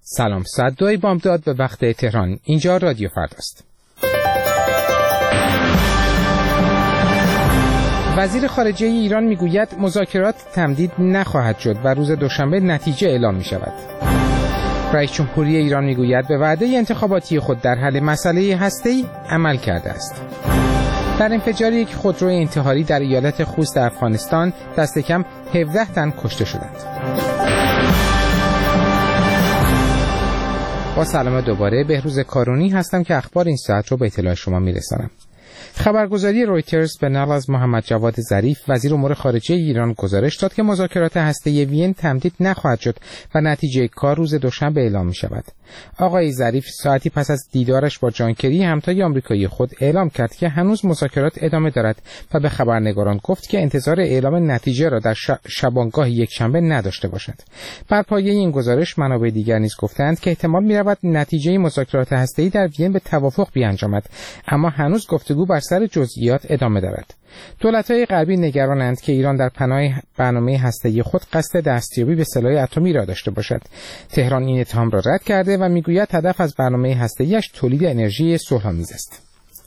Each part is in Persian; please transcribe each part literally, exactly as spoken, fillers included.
سلام، ساعت دوی بامداد به وقت تهران. اینجا رادیو فرداست. وزیر خارجه ایران میگوید مذاکرات تمدید نخواهد شد و روز دوشنبه نتیجه اعلام می شود. رئیس جمهوری ایران میگوید به وعده انتخاباتی خود در حل مسئله هسته‌ای عمل کرده است. در انفجار یک خودرو انتحاری در ایالت خوست افغانستان دست کم هفده تن کشته شدند. با سلام دوباره، بهروز کارونی هستم که اخبار این ساعت رو به اطلاع شما میرسانم. خبرگزاری رویترز به نقل از محمد جواد ظریف وزیر امور خارجه ایران گزارش داد که مذاکرات هسته‌ای وین تمدید نخواهد شد و نتیجه کار روز دوشنبه اعلام می شود. آقای ظریف ساعتی پس از دیدارش با جان کری همتای آمریکایی خود اعلام کرد که هنوز مذاکرات ادامه دارد و به خبرنگاران گفت که انتظار اعلام نتیجه را در شبانگاه یک شنبه نداشته باشد. بر پایه این گزارش منابع دیگر نیز گفتند که احتمال می‌رود نتیجه مذاکرات هسته‌ای در وین به توافق بیانجامد، اما هنوز گفتگو بر سر جزئیات ادامه دارد. دولت‌های غربی نگرانند که ایران در پناه برنامه هسته‌ای خود قصد دستیابی به سلاح اتمی را داشته باشد. تهران این اتهام را رد کرده و میگوید هدف از برنامه هسته‌ایش تولید انرژی صلح‌آمیز است.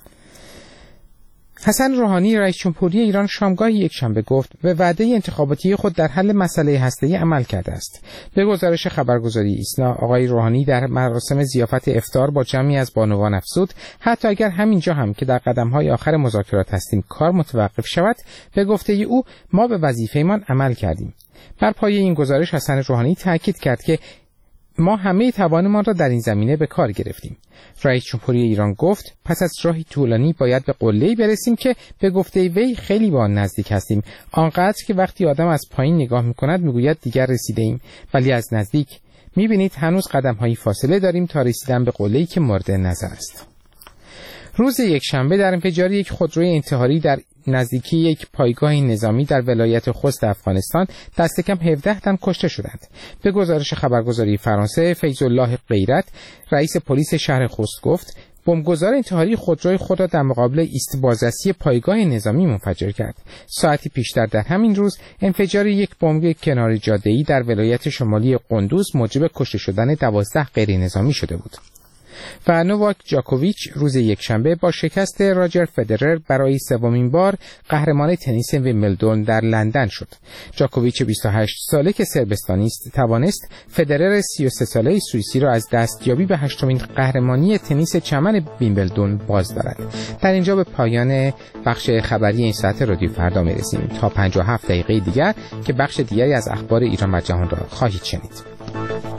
حسن روحانی رئیس جمهوری ایران شامگاه یکشنبه گفت به وعده انتخاباتی خود در حل مسئله هسته‌ای عمل کرده است. به گزارش خبرگزاری ایسنا، آقای روحانی در مراسم ضیافت افطار با جمعی از بانوان افزود حتی اگر همینجا هم که در قدم‌های آخر مذاکرات هستیم کار متوقف شود، به گفته او ما به وظیفه‌مان عمل کردیم. بر پایه این گزارش حسن روحانی تاکید کرد که ما همه توانمان را در این زمینه به کار گرفتیم. رئیس جمهوری ایران گفت پس از راهی طولانی باید به قله‌ای برسیم که به گفته وی خیلی به آن نزدیک هستیم، آنقدر که وقتی آدم از پایین نگاه می‌کند میگوید دیگر رسیده ایم، ولی از نزدیک می‌بینید هنوز قدم‌های فاصله داریم تا رسیدن به قله‌ای که مورد نظر است. روز یکشنبه در انفجار یک خودروی انتحاری در نزدیکی یک پایگاه نظامی در ولایت خوست افغانستان دست کم هفده تن کشته شدند. به گزارش خبرگزاری فرانسه، فیض الله غیرت رئیس پلیس شهر خوست گفت بمبگذار انتحاری خودروی خود را در مقابل ایست بازرسی پایگاه نظامی منفجر کرد. ساعتی پیشتر در همین روز انفجار یک بمب کنار جاده‌ای در ولایت شمالی قندوز موجب کشته شدن دوازده غیر نظامی شده بود. و نوواک جاکوویچ روز یکشنبه با شکست راجر فدرر برای سومین بار قهرمان تنیس ویمبلدون در لندن شد. جاکوویچ بیست و هشت ساله که سربستانی است توانست فدرر سی و سه ساله سوئیسی را از دستیابی به هشتمین قهرمانی تنیس چمن ویمبلدون باز دارد. در اینجا به پایان بخش خبری این ساعت رادیو فردا میرسیم تا پنجاه و هفت دقیقه دیگر که بخش دیگری از اخبار ایران و جهان را خواهید شنید.